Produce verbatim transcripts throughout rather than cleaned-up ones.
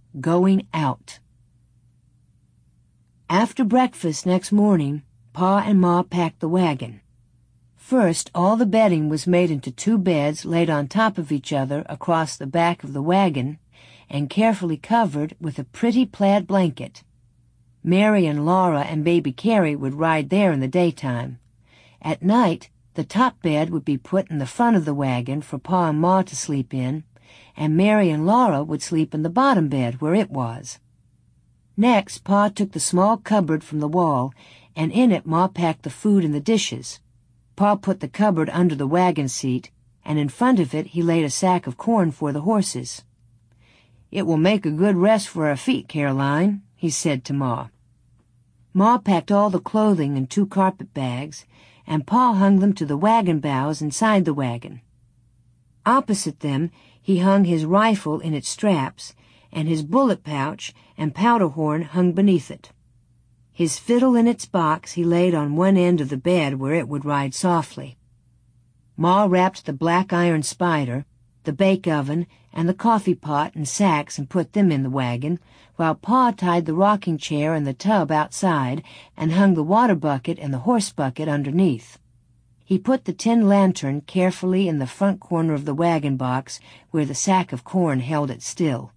Going out. After breakfast next morning, Pa and Ma packed the wagon. First, all the bedding was made into two beds laid on top of each other across the back of the wagon and carefully covered with a pretty plaid blanket. Mary and Laura and baby Carrie would ride there in the daytime. At night, the top bed would be put in the front of the wagon for Pa and Ma to sleep in, and Mary and Laura would sleep in the bottom bed where it was. Next, Pa took the small cupboard from the wall, and in it Ma packed the food and the dishes. Pa put the cupboard under the wagon seat, and in front of it he laid a sack of corn for the horses. "It will make a good rest for our feet, Caroline," he said to Ma. Ma packed all the clothing in two carpet bags, and Pa hung them to the wagon bows inside the wagon. Opposite them he hung his rifle in its straps, and his bullet pouch and powder horn hung beneath it. His fiddle in its box he laid on one end of the bed where it would ride softly. Ma wrapped the black iron spider, the bake oven, and the coffee pot in sacks and put them in the wagon, while Pa tied the rocking chair and the tub outside and hung the water bucket and the horse bucket underneath. He put the tin lantern carefully in the front corner of the wagon box where the sack of corn held it still.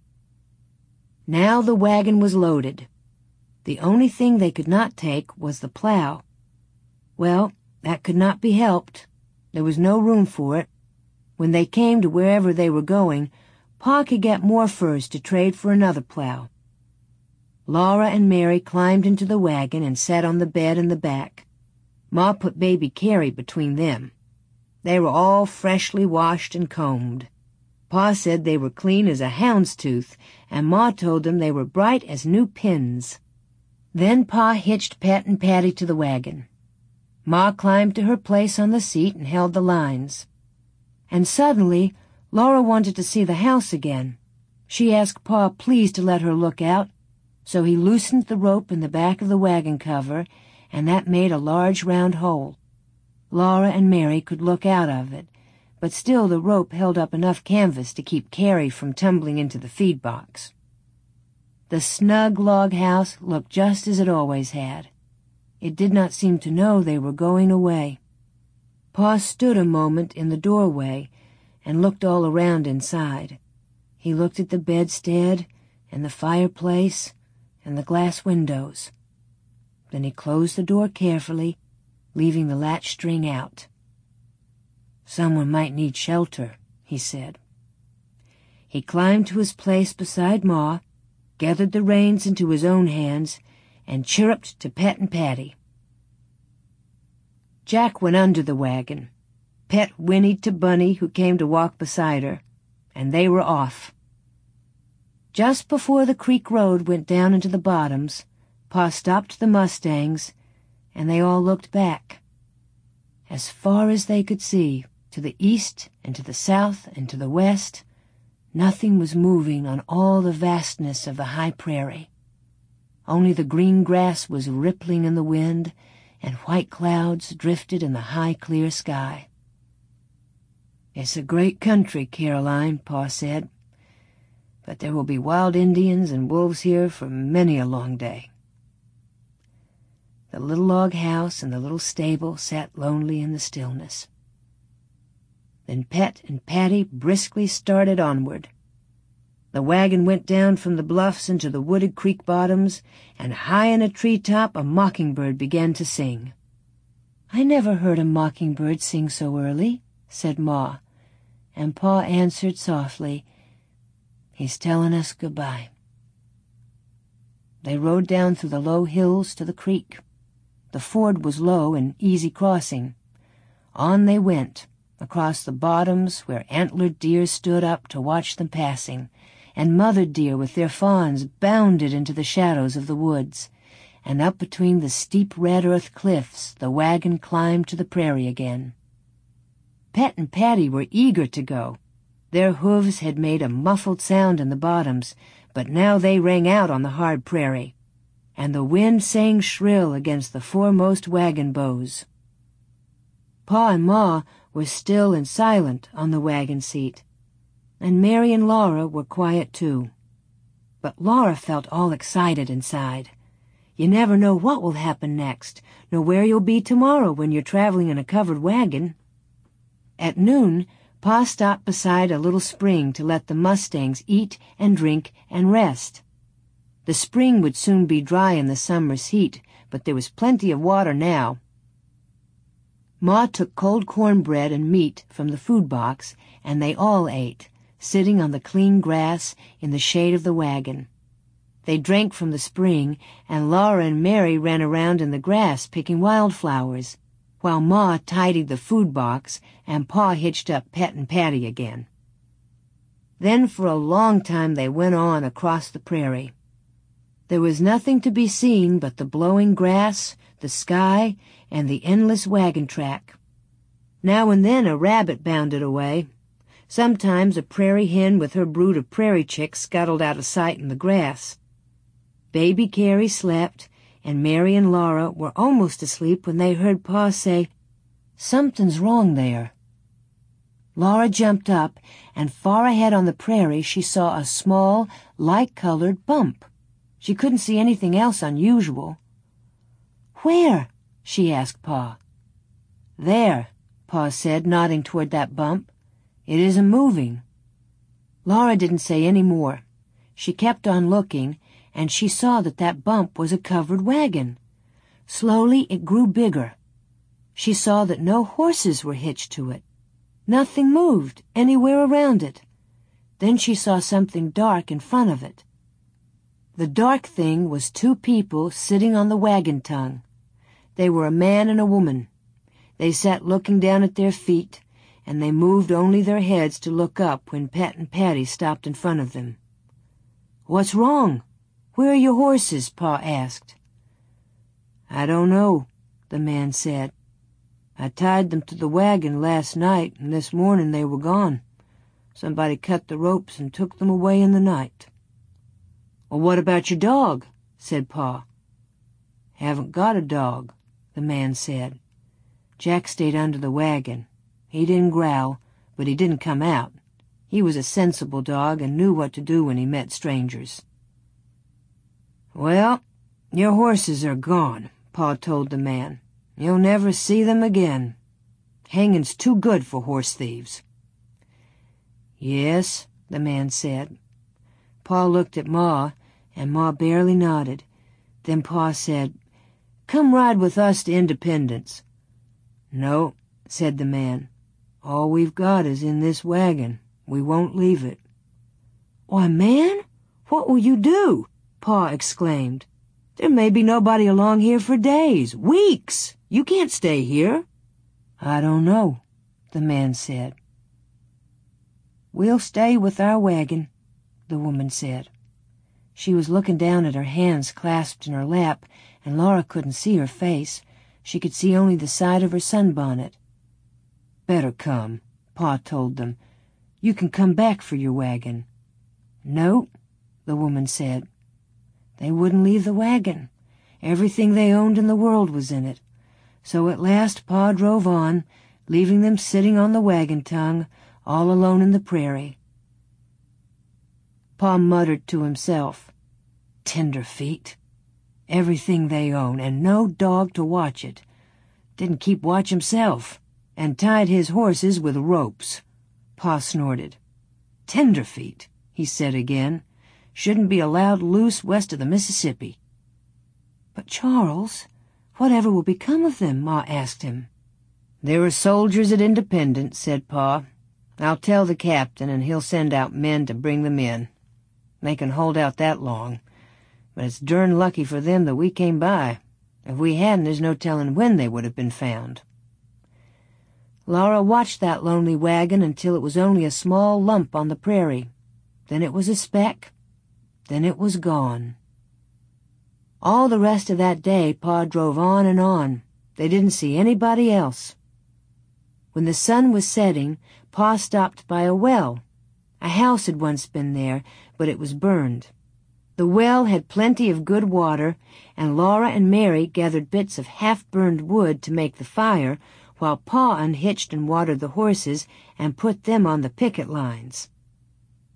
Now the wagon was loaded. The only thing they could not take was the plow. Well, that could not be helped. There was no room for it. When they came to wherever they were going, Pa could get more furs to trade for another plow. Laura and Mary climbed into the wagon and sat on the bed in the back. Ma put baby Carrie between them. They were all freshly washed and combed. Pa said they were clean as a hound's tooth, and Ma told them they were bright as new pins. Then Pa hitched Pet and Patty to the wagon. Ma climbed to her place on the seat and held the lines. And suddenly, Laura wanted to see the house again. She asked Pa please to let her look out, so he loosened the rope in the back of the wagon cover, and that made a large round hole. Laura and Mary could look out of it, but still the rope held up enough canvas to keep Carrie from tumbling into the feed box. The snug log house looked just as it always had. It did not seem to know they were going away. Pa stood a moment in the doorway and looked all around inside. He looked at the bedstead and the fireplace and the glass windows. Then he closed the door carefully, leaving the latch string out. "Someone might need shelter," he said. He climbed to his place beside Ma, gathered the reins into his own hands, and chirruped to Pet and Patty. Jack went under the wagon. Pet whinnied to Bunny, who came to walk beside her, and they were off. Just before the creek road went down into the bottoms, Pa stopped the mustangs, and they all looked back. As far as they could see, to the east and to the south and to the west, nothing was moving on all the vastness of the high prairie. Only the green grass was rippling in the wind, and white clouds drifted in the high, clear sky. "It's a great country, Caroline," Pa said, "but there will be wild Indians and wolves here for many a long day." The little log house and the little stable sat lonely in the stillness. Then Pet and Patty briskly started onward. The wagon went down from the bluffs into the wooded creek bottoms, and high in a treetop a mockingbird began to sing. "I never heard a mockingbird sing so early," said Ma, and Pa answered softly, "He's telling us goodbye." They rode down through the low hills to the creek. The ford was low and easy crossing. On they went, across the bottoms where antlered deer stood up to watch them passing, and mother deer with their fawns bounded into the shadows of the woods, and up between the steep red earth cliffs the wagon climbed to the prairie again. Pet and Patty were eager to go. Their hooves had made a muffled sound in the bottoms, but now they rang out on the hard prairie, and the wind sang shrill against the foremost wagon bows. Pa and Ma were still and silent on the wagon seat, and Mary and Laura were quiet too. But Laura felt all excited inside. You never know what will happen next, nor where you'll be tomorrow when you're traveling in a covered wagon. At noon, Pa stopped beside a little spring to let the Mustangs eat and drink and rest. The spring would soon be dry in the summer's heat, but there was plenty of water now. Ma took cold cornbread and meat from the food box, and they all ate, sitting on the clean grass in the shade of the wagon. They drank from the spring, and Laura and Mary ran around in the grass picking wildflowers, while Ma tidied the food box and Pa hitched up Pet and Patty again. Then for a long time they went on across the prairie. There was nothing to be seen but the blowing grass, the sky, and the endless wagon track. Now and then a rabbit bounded away. Sometimes a prairie hen with her brood of prairie chicks scuttled out of sight in the grass. Baby Carrie slept, and Mary and Laura were almost asleep when they heard Pa say, "Something's wrong there." Laura jumped up, and far ahead on the prairie she saw a small, light-colored bump. She couldn't see anything else unusual. "Where?" she asked Pa. "There," Pa said, nodding toward that bump. "It isn't moving." Laura didn't say any more. She kept on looking, and she saw that that bump was a covered wagon. Slowly it grew bigger. She saw that no horses were hitched to it. Nothing moved anywhere around it. Then she saw something dark in front of it. The dark thing was two people sitting on the wagon tongue. They were a man and a woman. They sat looking down at their feet, and they moved only their heads to look up when Pet and Patty stopped in front of them. "What's wrong? Where are your horses?" Pa asked. "I don't know," the man said. "I tied them to the wagon last night, and this morning they were gone. Somebody cut the ropes and took them away in the night." "Well, what about your dog?" said Pa. "Haven't got a dog," the man said. "Jack stayed under the wagon. He didn't growl, but he didn't come out. He was a sensible dog and knew what to do when he met strangers." "Well, your horses are gone," Pa told the man. "You'll never see them again. Hanging's too good for horse thieves." "Yes," the man said. Pa looked at Ma, and Ma barely nodded. Then Pa said, "Come ride with us to Independence." "No," said the man. "All we've got is in this wagon. We won't leave it." "Why, man, what will you do?" Pa exclaimed. "There may be nobody along here for days, weeks. You can't stay here." "I don't know," the man said. "We'll stay with our wagon," the woman said. She was looking down at her hands clasped in her lap, and Laura couldn't see her face. She could see only the side of her sunbonnet. "Better come," Pa told them. "You can come back for your wagon." "No," the woman said. They wouldn't leave the wagon. Everything they owned in the world was in it. So at last Pa drove on, leaving them sitting on the wagon tongue, all alone in the prairie. Pa muttered to himself, "Tenderfeet. Everything they own, and no dog to watch it. Didn't keep watch himself, and tied his horses with ropes." Pa snorted. "Tenderfeet," he said again. "Shouldn't be allowed loose west of the Mississippi." "But, Charles, whatever will become of them?" Ma asked him. "There are soldiers at Independence," said Pa. "I'll tell the captain, and he'll send out men to bring them in. They can hold out that long, but it's dern lucky for them that we came by. If we hadn't, there's no telling when they would have been found." Laura watched that lonely wagon until it was only a small lump on the prairie. Then it was a speck. Then it was gone. All the rest of that day Pa drove on and on. They didn't see anybody else. When the sun was setting, Pa stopped by a well. A house had once been there, but it was burned. The well had plenty of good water, and Laura and Mary gathered bits of half-burned wood to make the fire, while Pa unhitched and watered the horses and put them on the picket lines.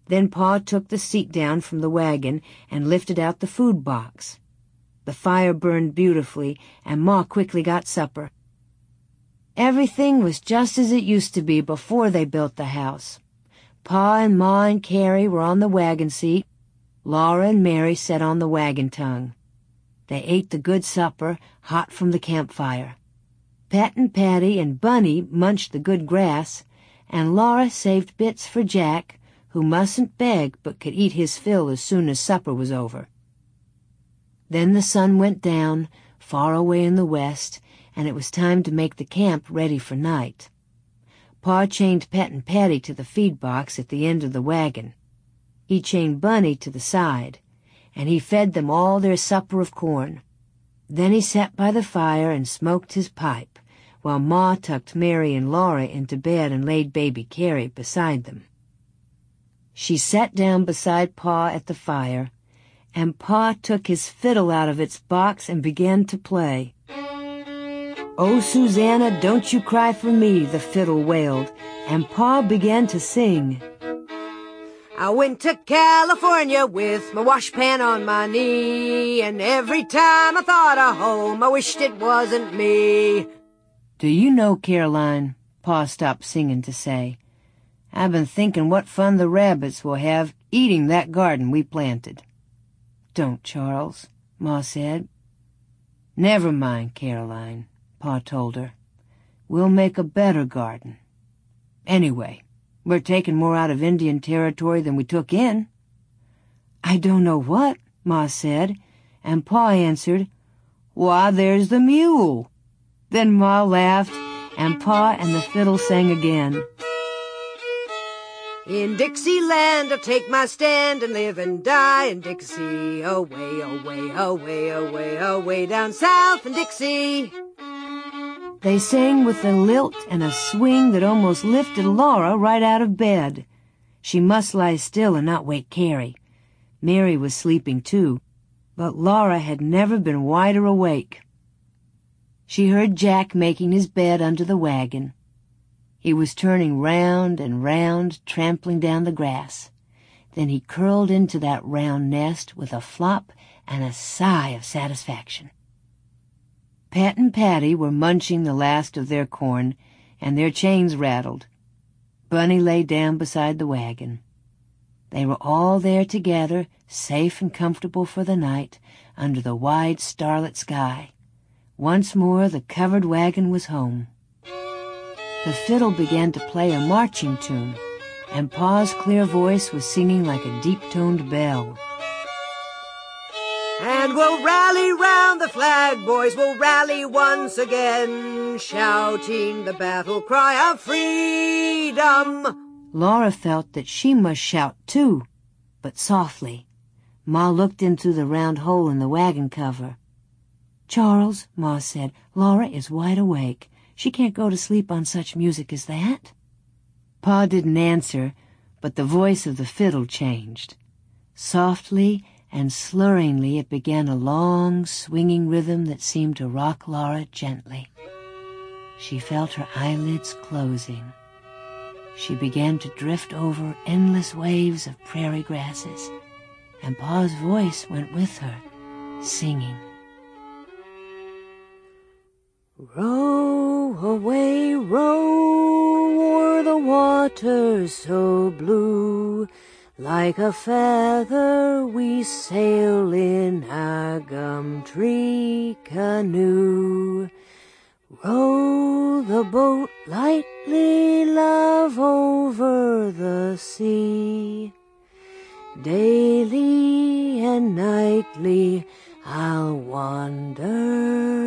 Then Pa took the seat down from the wagon and lifted out the food box. The fire burned beautifully, and Ma quickly got supper. Everything was just as it used to be before they built the house. Pa and Ma and Carrie were on the wagon seat. Laura and Mary sat on the wagon tongue. They ate the good supper, hot from the campfire. Pet and Patty and Bunny munched the good grass, and Laura saved bits for Jack, who mustn't beg but could eat his fill as soon as supper was over. Then the sun went down, far away in the west, and it was time to make the camp ready for night. Pa chained Pet and Patty to the feed box at the end of the wagon. He chained Bunny to the side, and he fed them all their supper of corn. Then he sat by the fire and smoked his pipe, while Ma tucked Mary and Laura into bed and laid baby Carrie beside them. She sat down beside Pa at the fire, and Pa took his fiddle out of its box and began to play. "Oh, Susanna, don't you cry for me," the fiddle wailed, and Pa began to sing. "I went to California with my washpan on my knee, and every time I thought of home, I wished it wasn't me." "Do you know, Caroline," Pa stopped singing to say, "I've been thinking what fun the rabbits will have eating that garden we planted." "Don't, Charles," Ma said. "Never mind, Caroline," Pa told her. "We'll make a better garden. Anyway, we're taking more out of Indian Territory than we took in." "I don't know what," Ma said, and Pa answered, "Why, there's the mule." Then Ma laughed, and Pa and the fiddle sang again. "In Dixieland I'll take my stand and live and die in Dixie. Away, away, away, away, away down south in Dixie." They sang with a lilt and a swing that almost lifted Laura right out of bed. She must lie still and not wake Carrie. Mary was sleeping too, but Laura had never been wider awake. She heard Jack making his bed under the wagon. He was turning round and round, trampling down the grass. Then he curled into that round nest with a flop and a sigh of satisfaction. Pat and Patty were munching the last of their corn, and their chains rattled. Bunny lay down beside the wagon. They were all there together, safe and comfortable for the night, under the wide starlit sky. Once more the covered wagon was home. The fiddle began to play a marching tune, and Pa's clear voice was singing like a deep-toned bell. "And we'll rally round the flag, boys, we'll rally once again, shouting the battle cry of freedom." Laura felt that she must shout too, but softly. Ma looked into the round hole in the wagon cover. "Charles," Ma said, "Laura is wide awake. She can't go to sleep on such music as that." Pa didn't answer, but the voice of the fiddle changed. Softly and slurringly it began a long, swinging rhythm that seemed to rock Laura gently. She felt her eyelids closing. She began to drift over endless waves of prairie grasses, and Pa's voice went with her, singing. "Row away, row o'er the waters so blue, like a feather we sail in a gum tree canoe. Row the boat lightly, love, over the sea. Daily and nightly I'll wander